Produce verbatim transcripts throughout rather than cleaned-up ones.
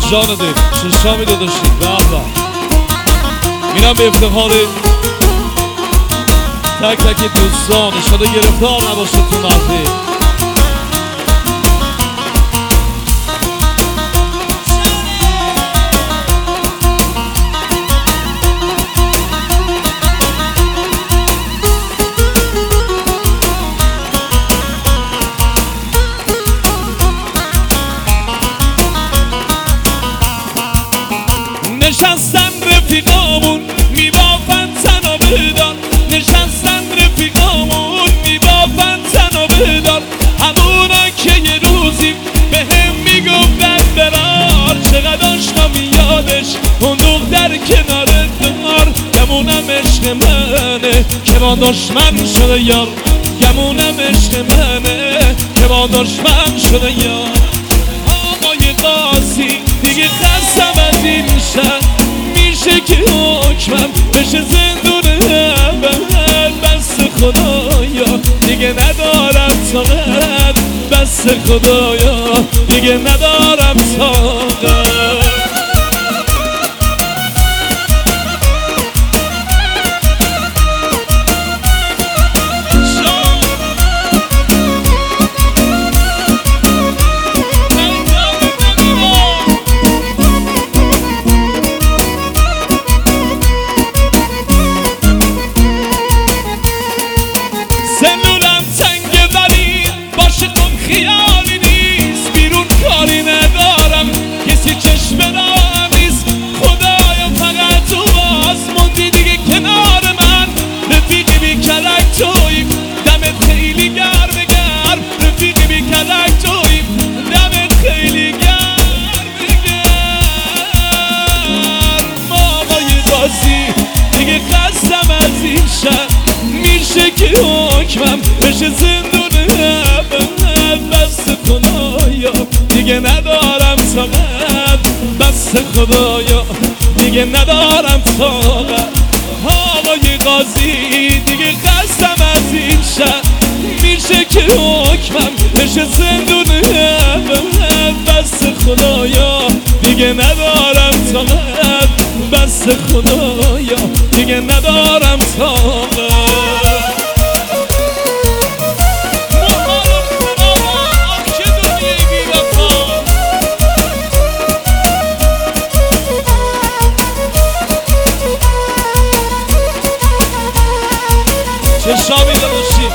جان دل ششامی داداشیم به اول میرم به افتخار تک تک دوستان اشاره گرفتار نباشه تو محفل. نشستن رفیقامون میبافن تنها بدار، نشستن رفیقامون میبافن تنها بدار، همونا که یه روزی به هم میگفتن برار، چقدر آشنا میادش اون دختر کنار دار، گمونم عشق منه که با دشمن شده یار، گمونم عشق منه که با دشمن شده یار. آقای قاضی دیگه خستم از این شهر، میشه که حکمم بشه زندون ابد، بس خدایا دیگه ندارم طاقت، بس خدایا دیگه ندارم طاقت. سلولم تنگه ولی باشه کن خیالی نیست، بیرون کاری ندارم کسی چشم دارم نیست، خدایا فقط تو باز موندی دیگه کنار من، رفیقی بی کلک تویی دمت خیلی گرم گرم، رفیقی بی کلک تویی دمت خیلی گرم گرم. آقای قاضی دیگه خستم از این شهر، میشه که حکمم بشه زندون ابد، بس خدایا دیگه ندارم طاقت، بس خدایا دیگه ندارم طاقت. آقای قاضی دیگه خستم از این شهر، میشه که حکمم بشه زندون ابد، بس خدایا دیگه ندارم طاقت، بس خدایا دیگه ندارم طاقت. ششامی داداشیم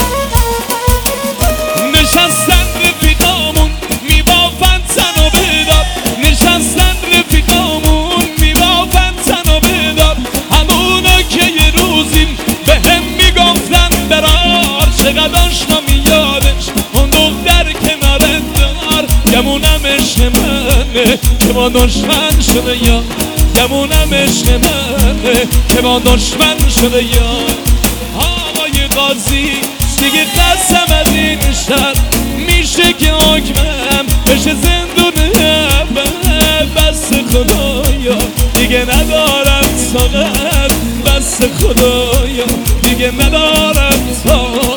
نشستن رفیقامون میبافن تنها بدار، نشستن رفیقامون میبافن تنها بدار، همونا که یه روزی به هم میگفتن برار، چقدر آشنا میادش اون دختر کنار دار، گمونم عشق منه که با دشمن شده یار، گمونم عشق منه که با دشمن شده یار. آقای قاضی دیگه قسم از این شهر، میشه که حکمم بشه زندون ابد، بس خدایا دیگه ندارم طاقت، بس خدایا دیگه ندارم طاقت.